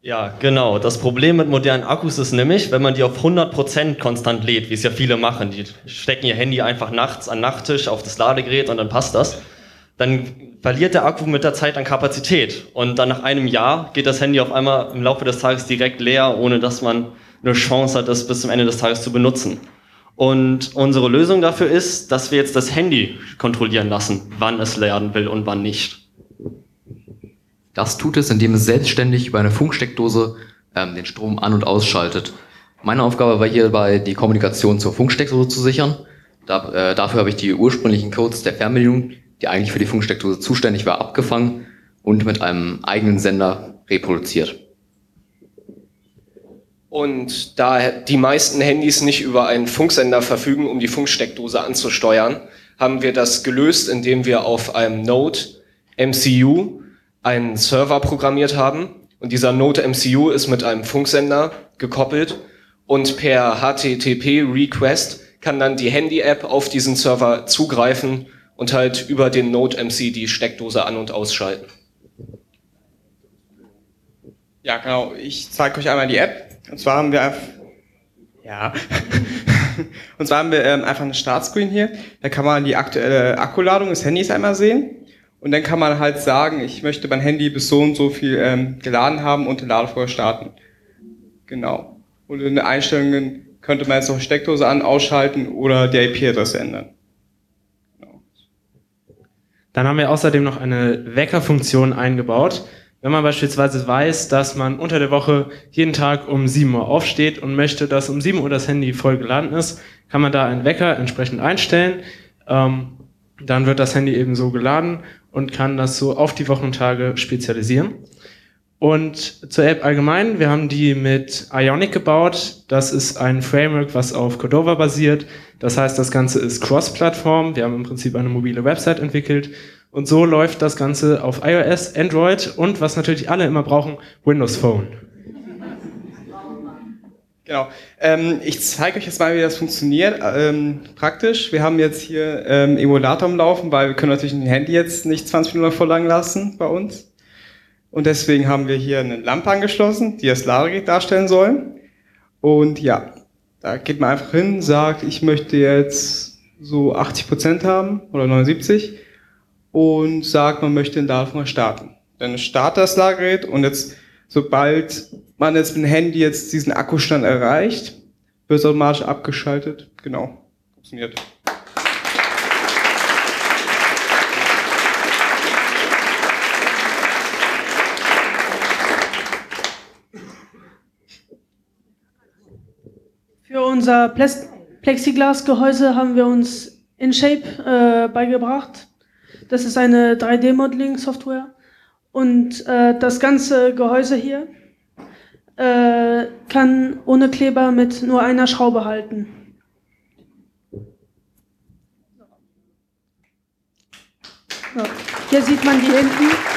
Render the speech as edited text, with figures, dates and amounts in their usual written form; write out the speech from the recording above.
Ja, genau. Das Problem mit modernen Akkus ist nämlich, wenn man die auf 100% konstant lädt, wie es ja viele machen, die stecken ihr Handy einfach nachts an den Nachttisch auf das Ladegerät und dann passt das, dann verliert der Akku mit der Zeit an Kapazität und dann nach einem Jahr geht das Handy auf einmal im Laufe des Tages direkt leer, ohne dass man eine Chance hat, es bis zum Ende des Tages zu benutzen. Und unsere Lösung dafür ist, dass wir jetzt das Handy kontrollieren lassen, wann es laden will und wann nicht. Das tut es, indem es selbstständig über eine Funksteckdose den Strom an- und ausschaltet. Meine Aufgabe war hierbei, die Kommunikation zur Funksteckdose zu sichern. Dafür habe ich die ursprünglichen Codes der Fernbedienung, die eigentlich für die Funksteckdose zuständig war, abgefangen und mit einem eigenen Sender reproduziert. Und da die meisten Handys nicht über einen Funksender verfügen, um die Funksteckdose anzusteuern, haben wir das gelöst, indem wir auf einem Node MCU einen Server programmiert haben. Und dieser Node MCU ist mit einem Funksender gekoppelt und per HTTP-Request kann dann die Handy-App auf diesen Server zugreifen und halt über den Node MC die Steckdose an- und ausschalten. Ja, genau. Ich zeige euch einmal die App. Und zwar haben wir einfach eine Startscreen hier. Da kann man die aktuelle Akkuladung des Handys einmal sehen. Und dann kann man halt sagen, ich möchte mein Handy bis so und so viel geladen haben und den Ladevorgang starten. Genau. Und in den Einstellungen könnte man jetzt noch Steckdose an, ausschalten oder die IP-Adresse ändern. Genau. Dann haben wir außerdem noch eine Weckerfunktion eingebaut. Wenn man beispielsweise weiß, dass man unter der Woche jeden Tag um 7 Uhr aufsteht und möchte, dass um 7 Uhr das Handy voll geladen ist, kann man da einen Wecker entsprechend einstellen. Dann wird das Handy eben so geladen und kann das so auf die Wochen und Tage spezialisieren. Und zur App allgemein, wir haben die mit Ionic gebaut. Das ist ein Framework, was auf Cordova basiert. Das heißt, das Ganze ist Cross-Plattform. Wir haben im Prinzip eine mobile Website entwickelt. Und so läuft das Ganze auf iOS, Android und, was natürlich alle immer brauchen, Windows Phone. Genau. Ich zeige euch jetzt mal, wie das funktioniert. Praktisch. Wir haben jetzt hier Emulator am Laufen, weil wir können natürlich ein Handy jetzt nicht 20 Minuten voll lang lassen bei uns. Und deswegen haben wir hier eine Lampe angeschlossen, die das Ladegerät darstellen soll. Und ja, da geht man einfach hin, sagt, ich möchte jetzt so 80% haben oder 79% und sagt, man möchte den Ladevorgang starten. Dann startet das Ladegerät und jetzt, sobald man jetzt mit dem Handy jetzt diesen Akkustand erreicht, wird es automatisch abgeschaltet. Genau, funktioniert. Für unser Plexiglas-Gehäuse haben wir uns InShape beigebracht. Das ist eine 3D-Modeling-Software. Und das ganze Gehäuse hier kann ohne Kleber mit nur einer Schraube halten. So. Hier sieht man die Enden.